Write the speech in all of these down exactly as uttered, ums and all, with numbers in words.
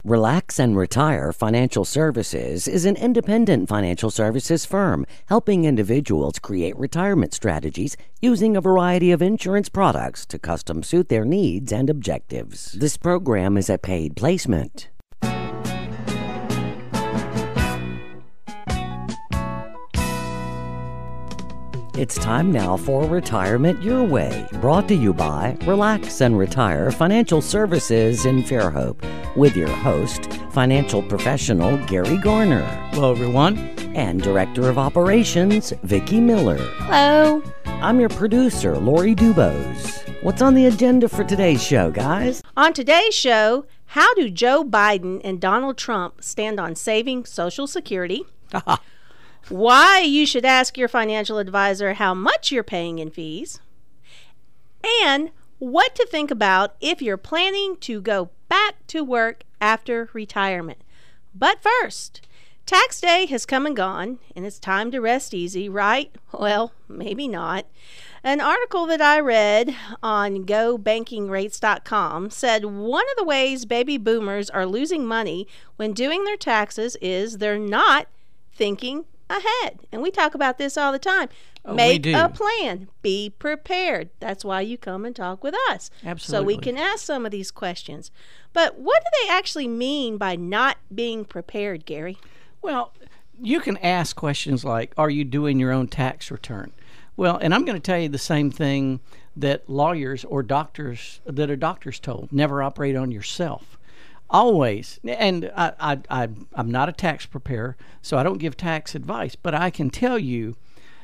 Relax and Retire Financial Services is an independent financial services firm helping individuals create retirement strategies using a variety of insurance products to custom suit their needs and objectives. This program is a paid placement. It's time now for Retirement Your Way, brought to you by Relax and Retire Financial Services in Fairhope, with your host, financial professional Gary Garner. Hello, everyone. And Director of Operations, Vicki Miller. Hello. I'm your producer, Lori Dubose. What's on the agenda for today's show, guys? On today's show, how do Joe Biden and Donald Trump stand on saving Social Security? Why you should ask your financial advisor how much you're paying in fees, and what to think about if you're planning to go back to work after retirement. But first, tax day has come and gone, and it's time to rest easy, right? Well, maybe not. An article that I read on go banking rates dot com said one of the ways baby boomers are losing money when doing their taxes is they're not thinking ahead. And we talk about this all the time. Oh, Make a plan. Be prepared. That's why you come and talk with us. Absolutely. So we can ask some of these questions. But what do they actually mean by not being prepared, Gary? Well, you can ask questions like, are you doing your own tax return? Well, and I'm going to tell you the same thing that lawyers or doctors, that a doctor's told. Never operate on yourself. Always, and I, I, I, I'm not a tax preparer, so I don't give tax advice, but I can tell you,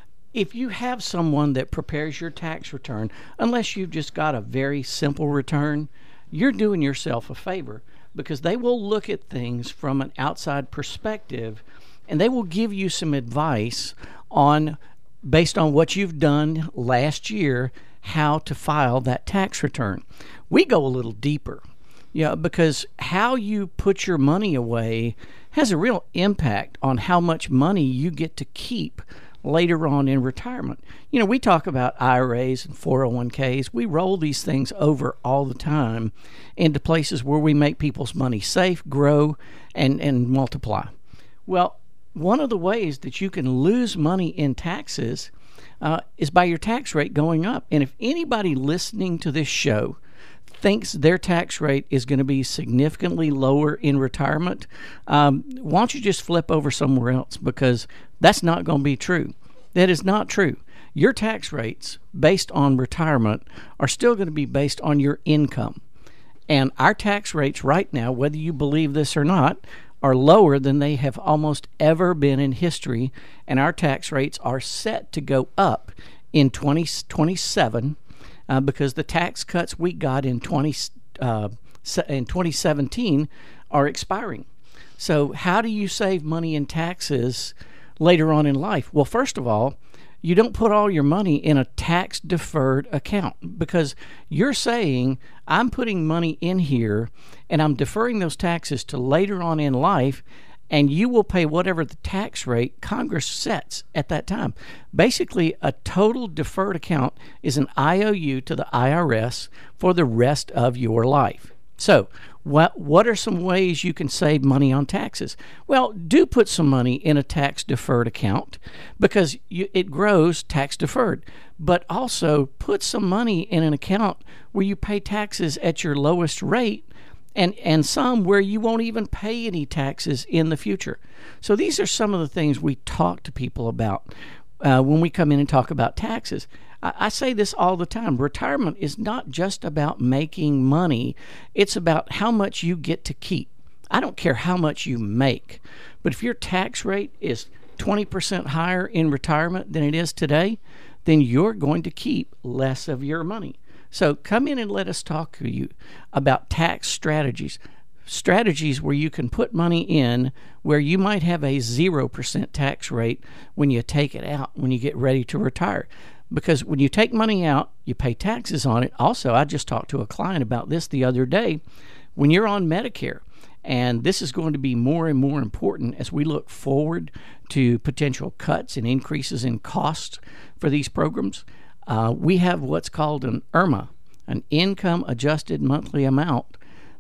if you have someone that prepares your tax return, unless you've just got a very simple return, you're doing yourself a favor, because they will look at things from an outside perspective, and they will give you some advice on, based on what you've done last year, how to file that tax return. We go a little deeper. Yeah, because how you put your money away has a real impact on how much money you get to keep later on in retirement. You know, we talk about I R As and four oh one k's. We roll these things over all the time into places where we make people's money safe, grow, and, and multiply. Well, one of the ways that you can lose money in taxes uh, is by your tax rate going up. And if anybody listening to this show thinks their tax rate is going to be significantly lower in retirement, um, why don't you just flip over somewhere else, because that's not going to be true. That is not true. Your tax rates based on retirement are still going to be based on your income. And our tax rates right now, whether you believe this or not, are lower than they have almost ever been in history. And our tax rates are set to go up in twenty twenty-seven. Uh, because the tax cuts we got in twenty uh, in twenty seventeen are expiring. So how do you save money in taxes later on in life? Well, first of all, you don't put all your money in a tax-deferred account, because you're saying, I'm putting money in here and I'm deferring those taxes to later on in life, and you will pay whatever the tax rate Congress sets at that time. Basically, a total deferred account is an I O U to the I R S for the rest of your life. So, what what are some ways you can save money on taxes? Well, do put some money in a tax-deferred account, because you, it grows tax-deferred. But also put some money in an account where you pay taxes at your lowest rate, and and some where you won't even pay any taxes in the future. So these are some of the things we talk to people about uh, when we come in and talk about taxes. I, I say this all the time. Retirement is not just about making money. It's about how much you get to keep. I don't care how much you make, but if your tax rate is twenty percent higher in retirement than it is today, then you're going to keep less of your money. So come in and let us talk to you about tax strategies. Strategies where you can put money in where you might have a zero percent tax rate when you take it out, when you get ready to retire. Because when you take money out, you pay taxes on it. Also, I just talked to a client about this the other day. When you're on Medicare, and this is going to be more and more important as we look forward to potential cuts and increases in costs for these programs, uh, we have what's called an I R M A, an income adjusted monthly amount,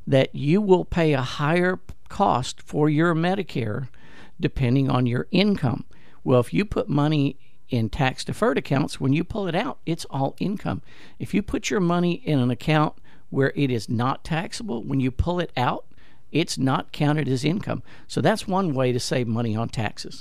that you will pay a higher cost for your Medicare depending on your income. Well, if you put money in tax-deferred accounts, when you pull it out, it's all income. If you put your money in an account where it is not taxable, when you pull it out, it's not counted as income. So that's one way to save money on taxes.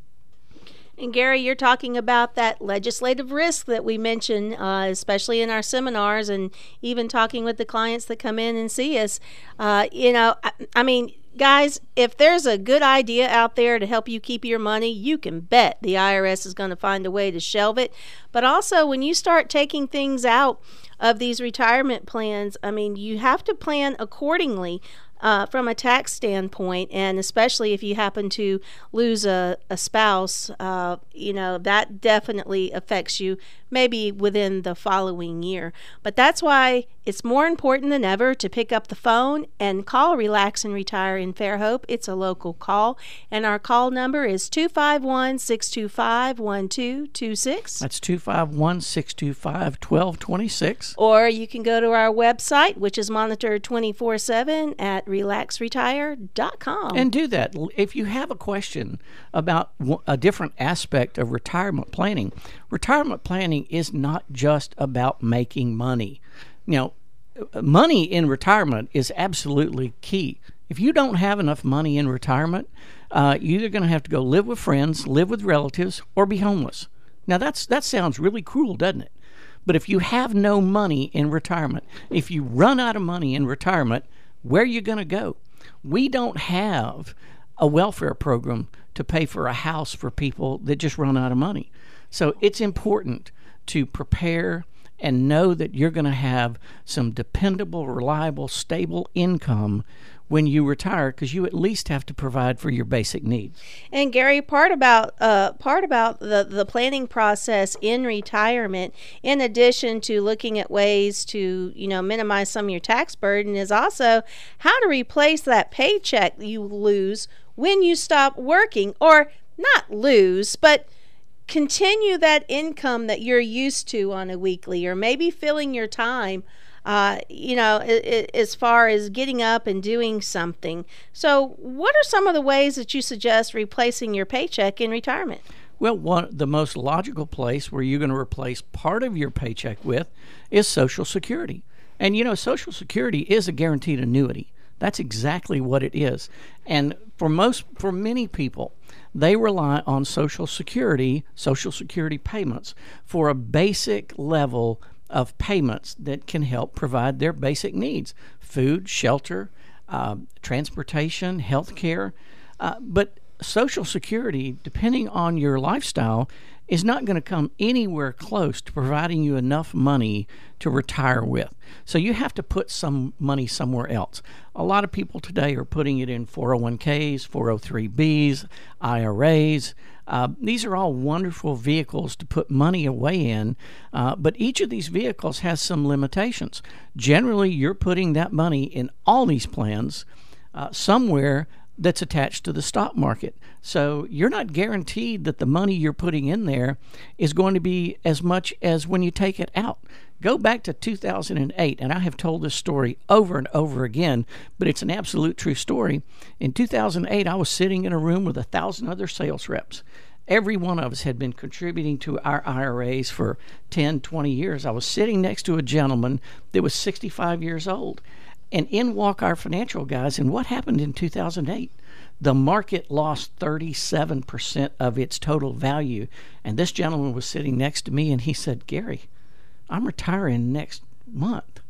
And Gary, you're talking about that legislative risk that we mention, uh, especially in our seminars and even talking with the clients that come in and see us. Uh, you know, I, I mean, guys, if there's a good idea out there to help you keep your money, you can bet the I R S is going to find a way to shelve it. But also, when you start taking things out of these retirement plans, I mean, you have to plan accordingly. Uh, from a tax standpoint, and especially if you happen to lose a, a spouse, uh, you know, that definitely affects you maybe within the following year. But that's why it's more important than ever to pick up the phone and call Relax and Retire in Fairhope. It's a local call, and our call number is two five one, six two five, one two two six. That's two five one, six two five, one two two six. Or you can go to our website, which is monitored twenty-four seven at relax retire dot com. And do that. If you have a question about a different aspect of retirement planning, retirement planning is not just about making money. You know, money in retirement is absolutely key. If you don't have enough money in retirement, uh, you're either going to have to go live with friends, live with relatives, or be homeless. Now, that's that sounds really cruel, doesn't it? But if you have no money in retirement, if you run out of money in retirement, where are you going to go? We don't have a welfare program to pay for a house for people that just run out of money. So it's important to prepare and know that you're going to have some dependable, reliable, stable income when you retire, because you at least have to provide for your basic needs. And Gary, part about uh, part about the, the planning process in retirement, in addition to looking at ways to, you know, minimize some of your tax burden, is also how to replace that paycheck you lose when you stop working, or not lose, but continue that income that you're used to on a weekly, or maybe filling your time Uh, you know, it, it, as far as getting up and doing something. So what are some of the ways that you suggest replacing your paycheck in retirement? Well, one, the most logical place where you're going to replace part of your paycheck with is Social Security. And, you know, Social Security is a guaranteed annuity. That's exactly what it is. And for most, for many people, they rely on Social Security, Social Security payments for a basic level of payments that can help provide their basic needs: food, shelter, uh, transportation, health care. Uh, but Social Security, depending on your lifestyle, is not going to come anywhere close to providing you enough money to retire with. So you have to put some money somewhere else. A lot of people today are putting it in four oh one k's, four oh three b's, I R A's. Uh, these are all wonderful vehicles to put money away in, uh, but each of these vehicles has some limitations. Generally, you're putting that money in all these plans uh, somewhere that's attached to the stock market. So you're not guaranteed that the money you're putting in there is going to be as much as when you take it out. Go back to two thousand eight, and I have told this story over and over again, but it's an absolute true story. In two thousand eight, I was sitting in a room with a thousand other sales reps. Every one of us had been contributing to our I R As for ten, twenty years. I was sitting next to a gentleman that was sixty-five years old. And in walk our financial guys, and what happened in two thousand eight? The market lost thirty-seven percent of its total value. And this gentleman was sitting next to me, and he said, "Gary, I'm retiring next month.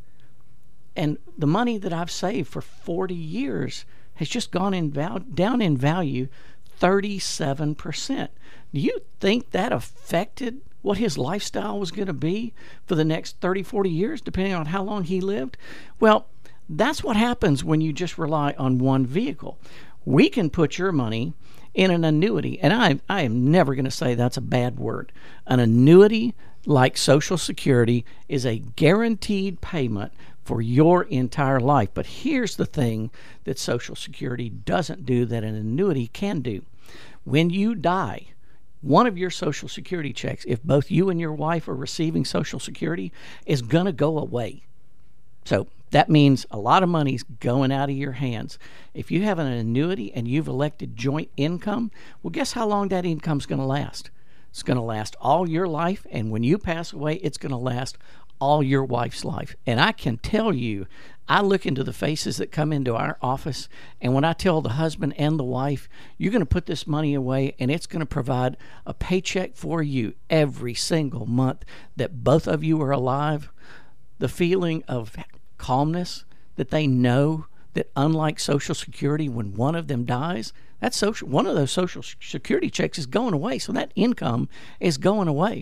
And the money that I've saved for forty years has just gone in val- down in value thirty-seven percent. Do you think that affected what his lifestyle was going to be for the next thirty, forty years, depending on how long he lived? Well, that's what happens when you just rely on one vehicle. We can put your money in an annuity, and I, I am never going to say that's a bad word. An annuity, like Social Security, is a guaranteed payment for your entire life. But here's the thing that Social Security doesn't do that an annuity can do. When you die, one of your Social Security checks, if both you and your wife are receiving Social Security, is going to go away. So That means a lot of money's going out of your hands. If you have an annuity and you've elected joint income, well, guess how long that income's going to last? It's going to last all your life, and when you pass away, it's going to last all your wife's life. And I can tell you, I look into the faces that come into our office, and when I tell the husband and the wife, you're going to put this money away, and it's going to provide a paycheck for you every single month that both of you are alive, the feeling of calmness that they know that unlike Social Security, when one of them dies, that social one of those Social Security checks is going away, so that income is going away.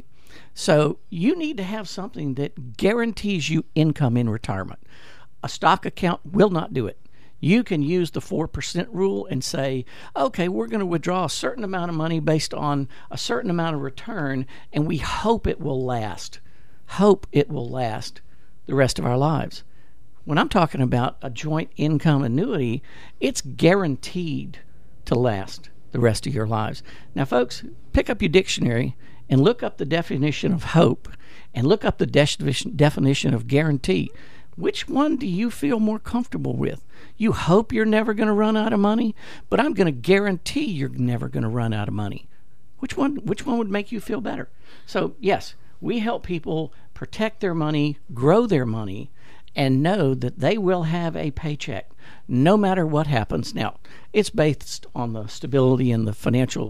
So you need to have something that guarantees you income in retirement. A stock account will not do it. You can use the four percent rule and say, okay, we're going to withdraw a certain amount of money based on a certain amount of return, and we hope it will last. Hope it will last the rest of our lives. When I'm talking about a joint income annuity, it's guaranteed to last the rest of your lives. Now, folks, pick up your dictionary and look up the definition of hope and look up the de- definition of guarantee. Which one do you feel more comfortable with? You hope you're never going to run out of money, but I'm going to guarantee you're never going to run out of money. Which one, which one would make you feel better? So, yes, we help people protect their money, grow their money, and know that they will have a paycheck no matter what happens. Now, it's based on the stability and the financial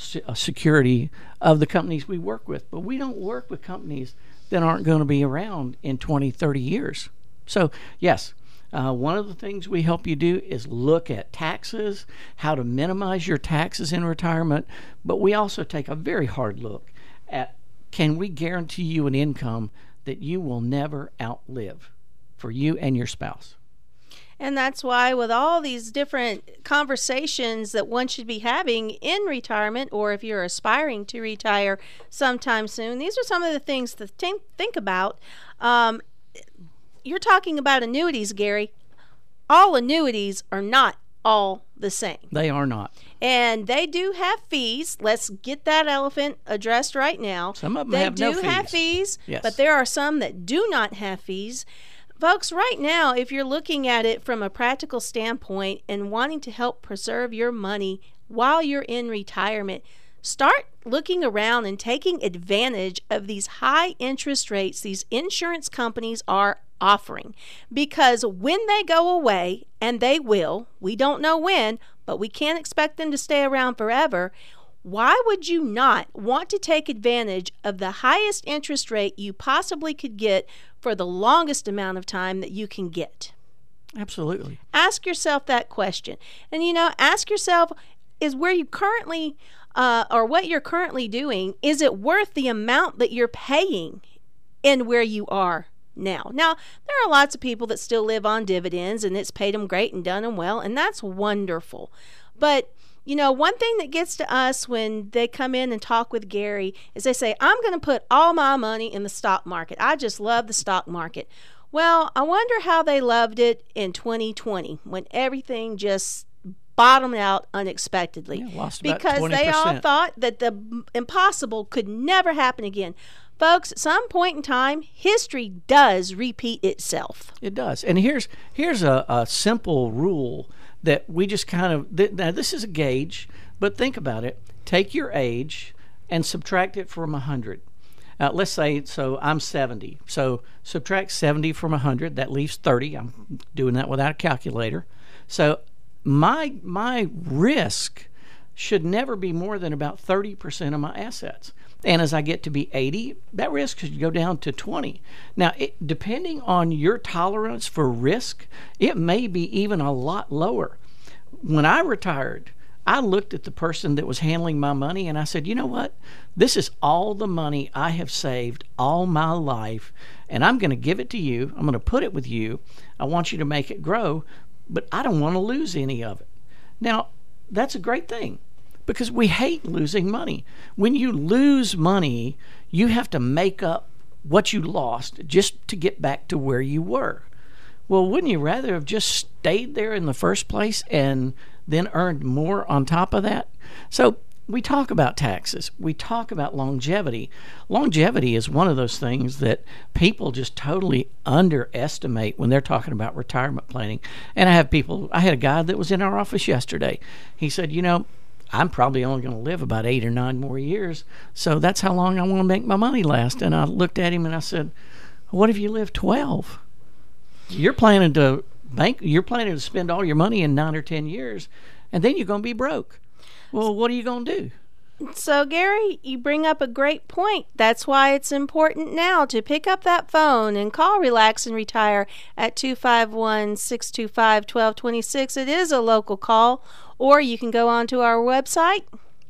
security of the companies we work with, but we don't work with companies that aren't going to be around in twenty, thirty years. So, yes, uh, one of the things we help you do is look at taxes, how to minimize your taxes in retirement, but we also take a very hard look at, can we guarantee you an income that you will never outlive for you and your spouse? And that's why with all these different conversations that one should be having in retirement, or if you're aspiring to retire sometime soon, these are some of the things to think, think about. Um, you're talking about annuities, Gary. All annuities are not all the same. They are not. And they do have fees. Let's get that elephant addressed right now. Some of them they have do no fees. have fees, Yes. but there are some that do not have fees. Folks, right now, if you're looking at it from a practical standpoint and wanting to help preserve your money while you're in retirement, start looking around and taking advantage of these high interest rates these insurance companies are offering. Because when they go away, and they will, we don't know when, but we can't expect them to stay around forever, why would you not want to take advantage of the highest interest rate you possibly could get for the longest amount of time that you can get? Absolutely. Ask yourself that question. And, you know, ask yourself, is where you currently, uh, or what you're currently doing, is it worth the amount that you're paying in where you are now? Now, there are lots of people that still live on dividends, and it's paid them great and done them well, and that's wonderful. But you know, one thing that gets to us when they come in and talk with Gary is they say, I'm going to put all my money in the stock market. I just love the stock market. Well, I wonder how they loved it in twenty twenty when everything just bottomed out unexpectedly. Yeah, lost about because twenty they percent. all thought that the impossible could never happen again. Folks, at some point in time, history does repeat itself. It does. And here's here's a, a simple rule that we just kind of, th- now this is a gauge, but think about it. Take your age and subtract it from one hundred. Uh, let's say, so I'm seventy. So subtract seventy from one hundred. That leaves thirty. I'm doing that without a calculator. So my my risk should never be more than about thirty percent of my assets. And as I get to be eighty, that risk should go down to twenty. Now, it, depending on your tolerance for risk, it may be even a lot lower. When I retired, I looked at the person that was handling my money and I said, you know what? This is all the money I have saved all my life, and I'm going to give it to you. I'm going to put it with you. I want you to make it grow, but I don't want to lose any of it. Now, that's a great thing, because we hate losing money. When you lose money, you have to make up what you lost just to get back to where you were. Well, wouldn't you rather have just stayed there in the first place and then earned more on top of that? So we talk about taxes. We talk about longevity. Longevity is one of those things that people just totally underestimate when they're talking about retirement planning. And I have people, I had a guy that was in our office yesterday. He said, you know, I'm probably only going to live about eight or nine more years. So that's how long I want to make my money last. And I looked at him and I said, what if you live twelve? You're planning to bank, you're planning to spend all your money in nine or ten years, and then you're going to be broke. Well, what are you going to do? So, Gary, you bring up a great point. That's why it's important now to pick up that phone and call Relax and Retire at two five one, six two five, one two two six. It is a local call, or you can go onto our website,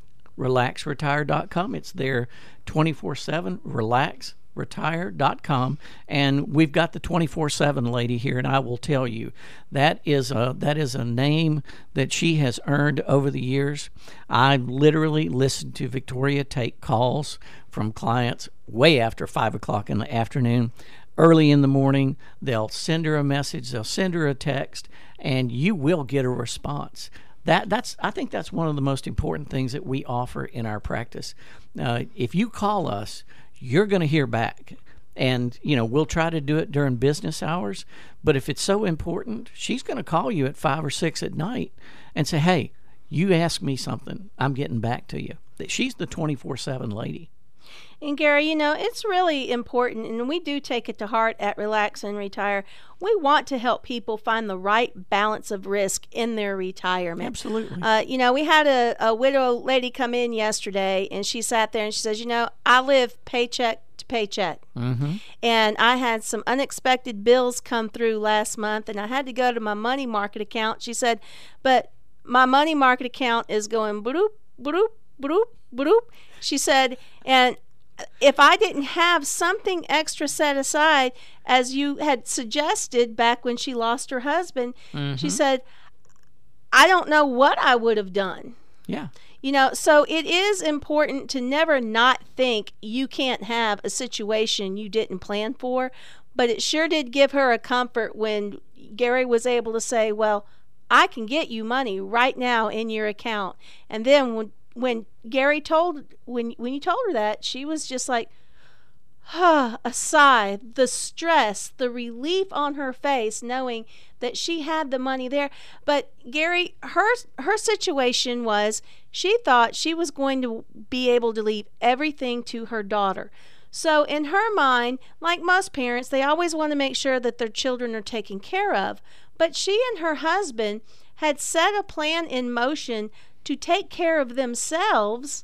relax retire dot com. It's there twenty-four seven, relax retire dot com, and we've got the twenty-four seven lady here, and I will tell you that is a that is a name that she has earned over the years. I literally listened to Victoria take calls from clients way after five o'clock in the afternoon, early in the morning. They'll send her a message, they'll send her a text, and you will get a response. That that's I think that's one of the most important things that we offer in our practice. Uh, if you call us, you're going to hear back, and you know we'll try to do it during business hours, but if it's so important, she's going to call you at five or six at night and say, hey, you asked me something, I'm getting back to you. She's the twenty-four seven lady. And Gary, you know, it's really important, and we do take it to heart at Relax and Retire. We want to help people find the right balance of risk in their retirement. Absolutely. Uh, you know, we had a, a widow lady come in yesterday, and she sat there and she says, you know, I live paycheck to paycheck. Mm-hmm. And I had some unexpected bills come through last month, and I had to go to my money market account. She said, but my money market account is going bloop, bloop, bloop, bloop. She said, and if I didn't have something extra set aside, as you had suggested back when she lost her husband, mm-hmm. she said, I don't know what I would have done. Yeah. You know, so it is important to never not think you can't have a situation you didn't plan for, but it sure did give her a comfort when Gary was able to say, well, I can get you money right now in your account. And then when When Gary told, when when you told her that, she was just like, ah, a sigh, the stress, the relief on her face, knowing that she had the money there. But Gary, her her situation was, she thought she was going to be able to leave everything to her daughter. So in her mind, like most parents, they always want to make sure that their children are taken care of. But she and her husband had set a plan in motion to take care of themselves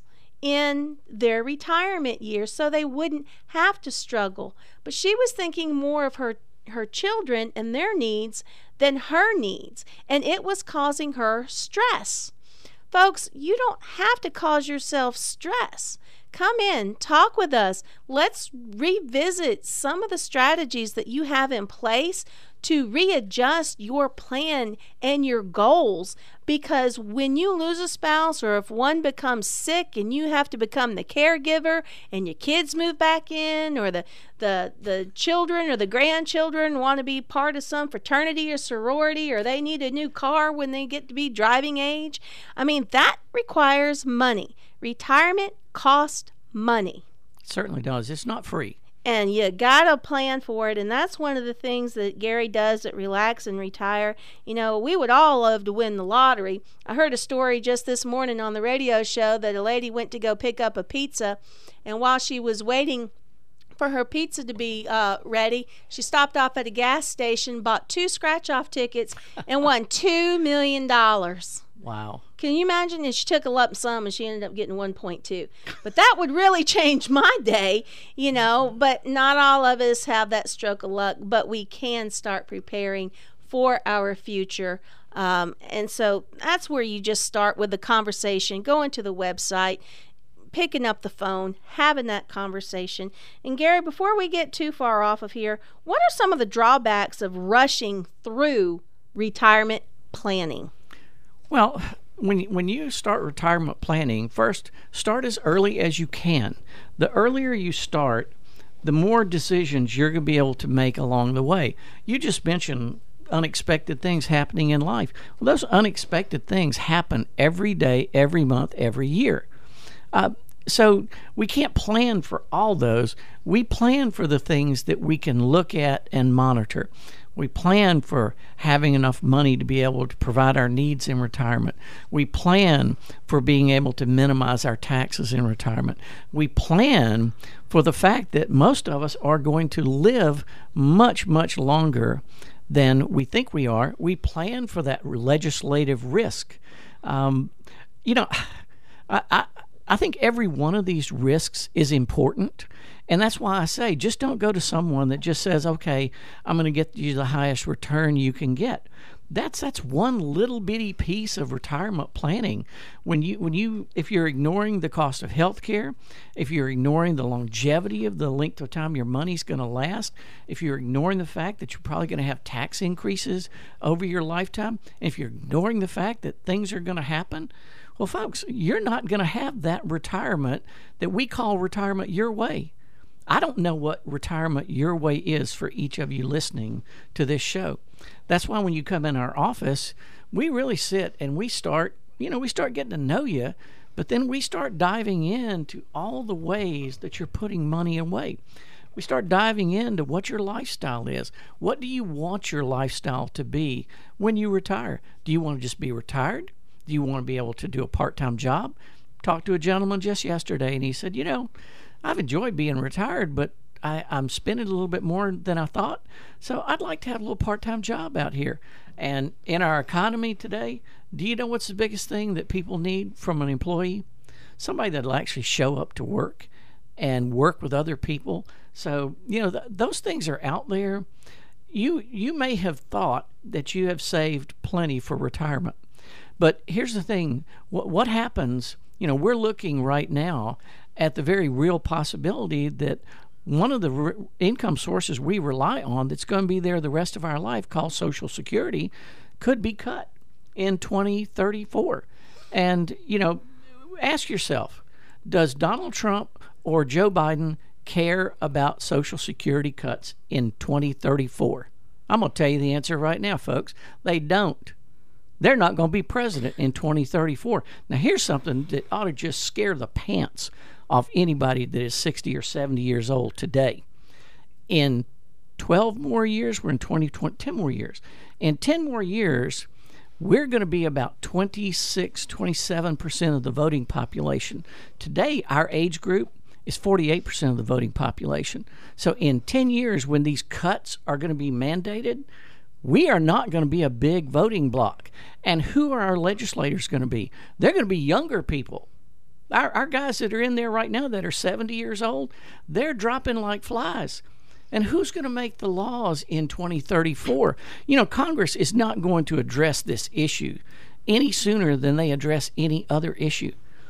in their retirement years so they wouldn't have to struggle. But she was thinking more of her, her children and their needs than her needs, and it was causing her stress. Folks, you don't have to cause yourself stress. Come in, talk with us. Let's revisit some of the strategies that you have in place to readjust your plan and your goals, because when you lose a spouse, or if one becomes sick and you have to become the caregiver and your kids move back in, or the the the children or the grandchildren want to be part of some fraternity or sorority, or they need a new car when they get to be driving age, I mean, that requires money. Retirement costs money. It certainly does. It's not free. And you got to plan for it. And that's one of the things that Gary does at Relax and Retire. You know, we would all love to win the lottery. I heard a story just this morning on the radio show that a lady went to go pick up a pizza, and while she was waiting for her pizza to be uh, ready, she stopped off at a gas station, bought two scratch-off tickets, and won two million dollars. Wow. Can you imagine if she took a lump sum and she ended up getting one point two? But that would really change my day, you know. But not all of us have that stroke of luck, but we can start preparing for our future. Um, and so that's where you just start with the conversation, going to the website, picking up the phone, having that conversation. And Gary, before we get too far off of here, what are some of the drawbacks of rushing through retirement planning? Well, when when you start retirement planning, first start as early as you can. The earlier you start, the more decisions you're going to be able to make along the way. You just mentioned unexpected things happening in life. Well, those unexpected things happen every day, every month, every year. Uh, so we can't plan for all those. We plan for the things that we can look at and monitor. We plan for having enough money to be able to provide our needs in retirement. We plan for being able to minimize our taxes in retirement. We plan for the fact that most of us are going to live much, much longer than we think we are. We plan for that legislative risk. Um, you know, I, I, I think every one of these risks is important. And that's why I say, just don't go to someone that just says, okay, I'm going to get you the highest return you can get. That's that's one little bitty piece of retirement planning. When you when you if you're ignoring the cost of health care, if you're ignoring the longevity of the length of time your money's going to last, if you're ignoring the fact that you're probably going to have tax increases over your lifetime, and if you're ignoring the fact that things are going to happen, well, folks, you're not going to have that retirement that we call retirement your way. I don't know what retirement your way is for each of you listening to this show. That's why when you come in our office, we really sit and we start, you know, we start getting to know you, but then we start diving into all the ways that you're putting money away. We start diving into what your lifestyle is. What do you want your lifestyle to be when you retire? Do you want to just be retired? Do you want to be able to do a part-time job? Talked to a gentleman just yesterday, and he said, you know, I've enjoyed being retired, but I, I'm spending a little bit more than I thought. So I'd like to have a little part-time job out here. And in our economy today, do you know what's the biggest thing that people need from an employee? Somebody that'll actually show up to work and work with other people. So, you know, th- those things are out there. You, you may have thought that you have saved plenty for retirement. But here's the thing. What, what happens, you know, we're looking right now at the very real possibility that one of the re- income sources we rely on that's going to be there the rest of our life, called Social Security, could be cut in twenty thirty-four. And, you know, ask yourself, does Donald Trump or Joe Biden care about Social Security cuts in twenty thirty-four? I'm going to tell you the answer right now, folks. They don't. They're not going to be president in twenty thirty-four. Now, here's something that ought to just scare the pants off anybody that is sixty or seventy years old today. In twelve more years, we're in twenty twenty, ten more years. In ten more years, we're going to be about twenty-six, twenty-seven percent of the voting population. Today, our age group is forty-eight percent of the voting population. So in ten years, when these cuts are going to be mandated, we are not going to be a big voting bloc. And who are our legislators going to be? They're going to be younger people. Our, our guys that are in there right now that are seventy years old, they're dropping like flies. And who's going to make the laws in twenty thirty-four? You know, Congress is not going to address this issue any sooner than they address any other issue.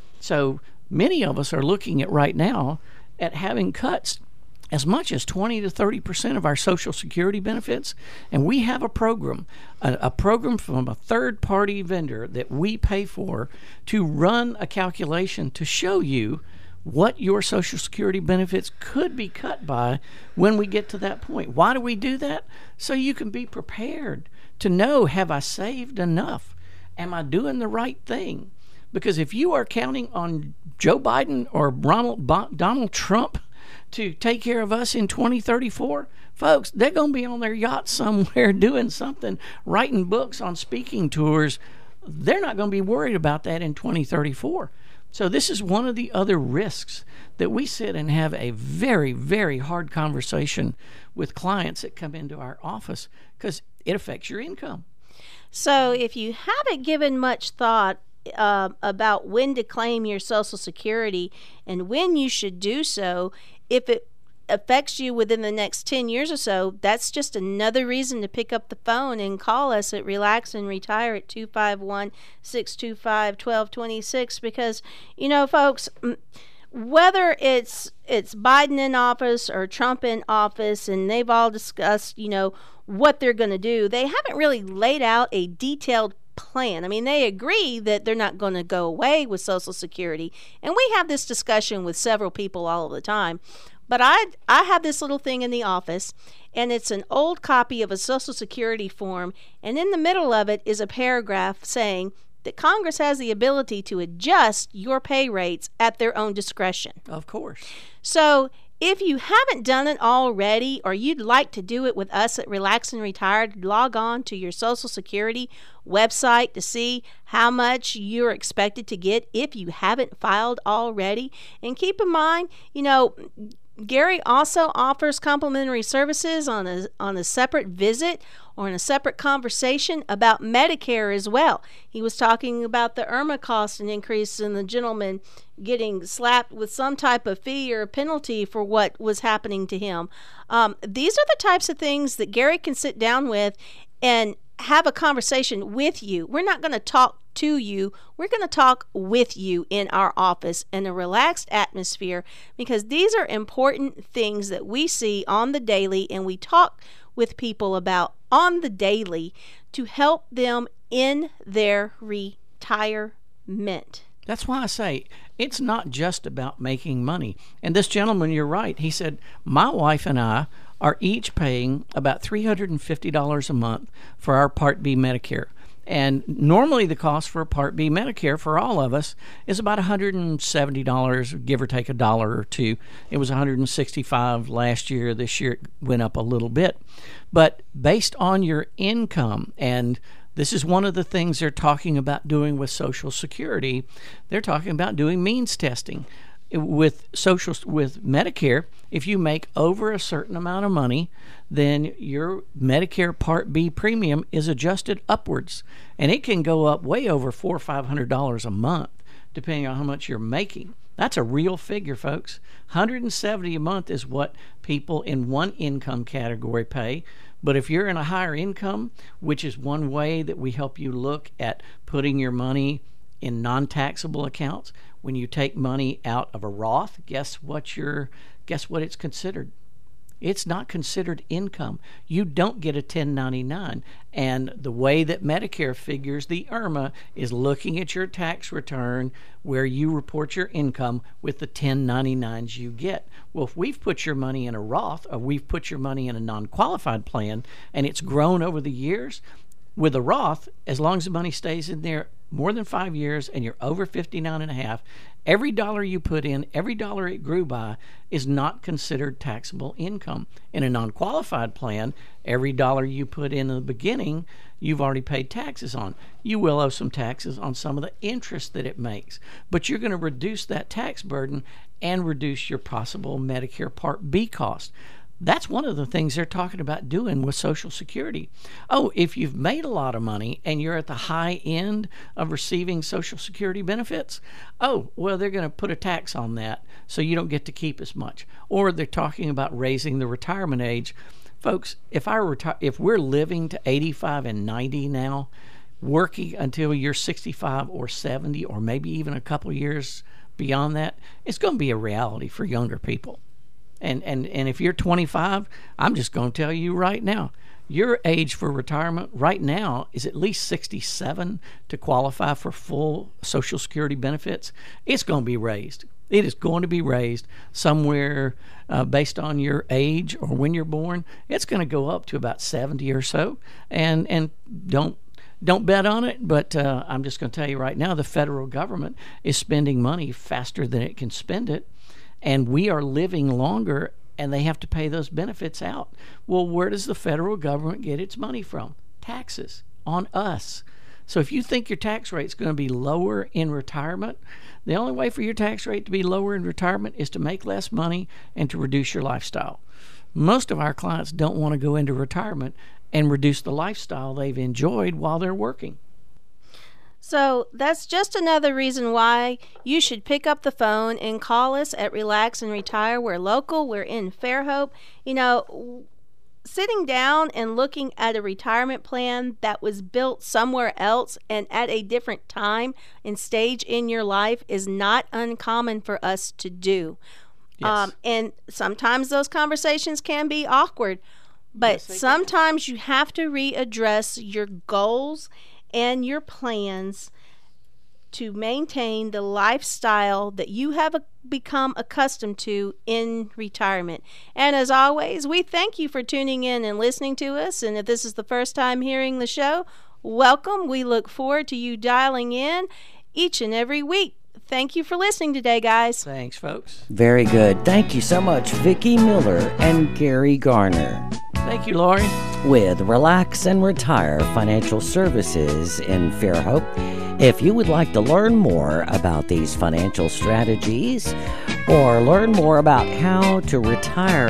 So many of us are looking at right now at having cuts as much as twenty to thirty percent of our Social Security benefits. And we have a program, a, a program from a third-party vendor that we pay for to run a calculation to show you what your Social Security benefits could be cut by when we get to that point. Why do we do that? So you can be prepared to know, have I saved enough? Am I doing the right thing? Because if you are counting on Joe Biden or Ronald Bo- Donald Trump to take care of us in twenty thirty-four, folks, they're going to be on their yacht somewhere doing something, writing books, on speaking tours. They're not going to be worried about that in twenty thirty-four. So this is one of the other risks that we sit and have a very, very hard conversation with clients that come into our office, because it affects your income. So if you haven't given much thought uh, about when to claim your Social Security and when you should do so, if it affects you within the next ten years or so, that's just another reason to pick up the phone and call us at Relax and Retire at two five one, six two five, one two two six. Because, you know, folks, whether it's it's Biden in office or Trump in office, and they've all discussed, you know, what they're going to do, they haven't really laid out a detailed plan. I mean, they agree that they're not going to go away with Social Security, and we have this discussion with several people all the time. But I I have this little thing in the office, and it's an old copy of a Social Security form, and in the middle of it is a paragraph saying, that Congress has the ability to adjust your pay rates at their own discretion. Of course. So if you haven't done it already, or you'd like to do it with us at Relax and Retired, log on to your Social Security website to see how much you're expected to get if you haven't filed already. And keep in mind, you know, Gary also offers complimentary services on a on a separate visit or in a separate conversation about Medicare as well. He was talking about the IRMAA cost and increase, and the gentleman getting slapped with some type of fee or a penalty for what was happening to him. Um, these are the types of things that Gary can sit down with and have a conversation with you. We're not going to talk to you. We're going to talk with you in our office in a relaxed atmosphere, because these are important things that we see on the daily and we talk with people about on the daily to help them in their retirement. That's why I say it's not just about making money. And this gentleman, you're right. He said, my wife and I are each paying about three hundred fifty dollars a month for our Part B Medicare. And normally the cost for a Part B Medicare for all of us is about one hundred seventy dollars, give or take a dollar or two. It was one hundred sixty-five dollars last year. This year it went up a little bit. But based on your income, and this is one of the things they're talking about doing with Social Security, they're talking about doing means testing. With social with Medicare, if you make over a certain amount of money, then your Medicare Part B premium is adjusted upwards, and it can go up way over four or five hundred dollars a month, depending on how much you're making. That's a real figure, folks. one hundred seventy dollars a month is what people in one income category pay. But if you're in a higher income, which is one way that we help you look at putting your money in non-taxable accounts, when you take money out of a Roth, guess what your guess what it's considered? It's not considered income. You don't get a ten ninety-nine. And the way that Medicare figures the IRMAA is looking at your tax return where you report your income with the ten ninety-nines you get. Well, if we've put your money in a Roth, or we've put your money in a non-qualified plan, and it's grown over the years, with a Roth, as long as the money stays in there more than five years and you're over fifty-nine and a half, every dollar you put in, every dollar it grew by, is not considered taxable income. In a non-qualified plan, every dollar you put in in the beginning, you've already paid taxes on. You will owe some taxes on some of the interest that it makes, but you're going to reduce that tax burden and reduce your possible Medicare Part B cost. That's one of the things they're talking about doing with Social Security. Oh, if you've made a lot of money and you're at the high end of receiving Social Security benefits, oh, well, they're going to put a tax on that so you don't get to keep as much. Or they're talking about raising the retirement age. Folks, if I reti- if we're living to eighty-five and ninety now, working until you're sixty-five or seventy, or maybe even a couple years beyond that, it's going to be a reality for younger people. And, and and if you're twenty-five, I'm just going to tell you right now, your age for retirement right now is at least sixty-seven to qualify for full Social Security benefits. It's going to be raised. It is going to be raised somewhere uh, based on your age or when you're born. It's going to go up to about seventy or so. And and don't Don't bet on it, but uh, I'm just going to tell you right now, the federal government is spending money faster than it can spend it. And we are living longer, and they have to pay those benefits out. Well, where does the federal government get its money from? Taxes on us. So if you think your tax rate is going to be lower in retirement, the only way for your tax rate to be lower in retirement is to make less money and to reduce your lifestyle. Most of our clients don't want to go into retirement and reduce the lifestyle they've enjoyed while they're working. So that's just another reason why you should pick up the phone and call us at Relax and Retire. We're local. We're in Fairhope. You know, sitting down and looking at a retirement plan that was built somewhere else and at a different time and stage in your life is not uncommon for us to do. Yes. Um, and sometimes those conversations can be awkward, but Yes, sometimes you have to readdress your goals and your plans to maintain the lifestyle that you have become accustomed to in retirement. And as always, we thank you for tuning in and listening to us. And if this is the first time hearing the show, Welcome. We look forward to you dialing in each and every week. Thank you for listening today, guys. Thanks, folks. Very good. Thank you so much, Vicki Miller and Gary Garner. Thank you, Lori. With Relax and Retire Financial Services in Fairhope. If you would like to learn more about these financial strategies or learn more about how to retire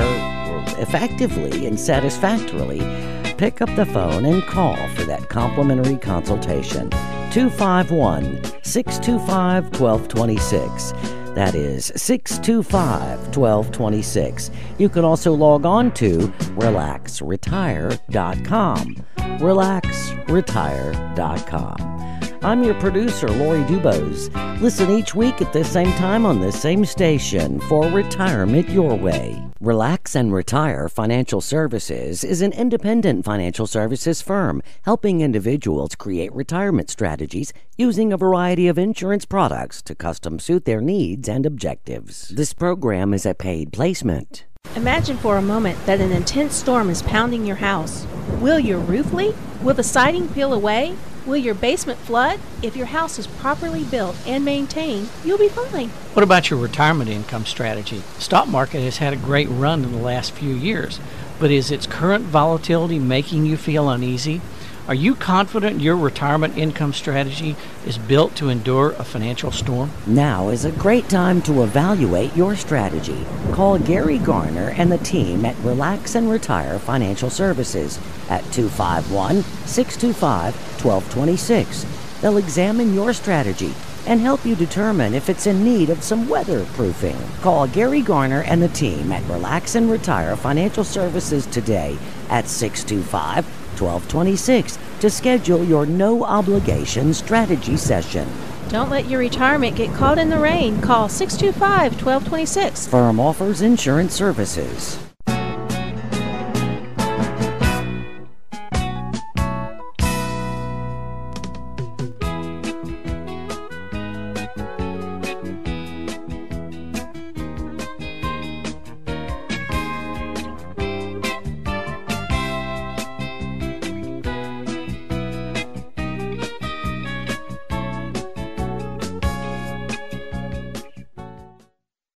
effectively and satisfactorily, pick up the phone and call for that complimentary consultation. two five one, six two five, one two two six. That is six two five, one two two six. You can also log on to relax retire dot com. relax retire dot com. I'm your producer, Lori Dubose. Listen each week at the same time on the same station for Retirement Your Way. Relax and Retire Financial Services is an independent financial services firm helping individuals create retirement strategies using a variety of insurance products to custom suit their needs and objectives. This program is a paid placement. Imagine for a moment that an intense storm is pounding your house. Will your roof leak? Will the siding peel away? Will your basement flood? If your house is properly built and maintained, you'll be fine. What about your retirement income strategy? The stock market has had a great run in the last few years, but is its current volatility making you feel uneasy? Are you confident your retirement income strategy is built to endure a financial storm? Now is a great time to evaluate your strategy. Call Gary Garner and the team at Relax and Retire Financial Services at two five one, six two five, one two two six. They'll examine your strategy and help you determine if it's in need of some weatherproofing. Call Gary Garner and the team at Relax and Retire Financial Services today at six two five, one two two six to schedule your no-obligation strategy session. Don't let your retirement get caught in the rain. Call six two five, one two two six. Firm offers insurance services.